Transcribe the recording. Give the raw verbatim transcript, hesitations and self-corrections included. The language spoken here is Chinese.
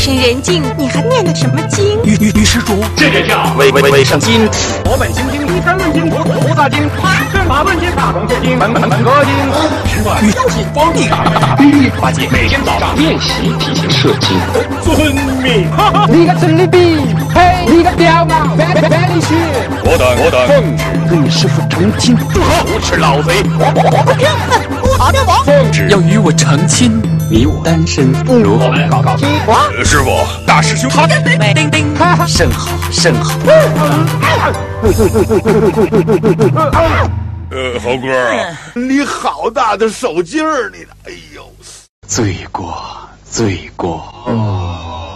深人静，你还念的什么经？ 与与与施主， 这就叫卫卫卫生巾。 我本心经，第三论经，菩菩萨经，正法论经，大同经，本本本科经。 之外，与消息皇帝打打第八戒每天早上练习提前射精。 遵命。 你个真利弊，嘿，你个屌嘛，白白白利息。 我等我等奉旨跟你师傅成亲。 住口！无耻老贼！ 我好的我。 奉旨要与我成亲， 你我单身不如。 我们搞搞基。 呃师傅，大师兄，他叮叮，甚好甚好。 呃，猴哥啊，你好大的手劲儿，你的，哎呦， 罪过罪过。 哦。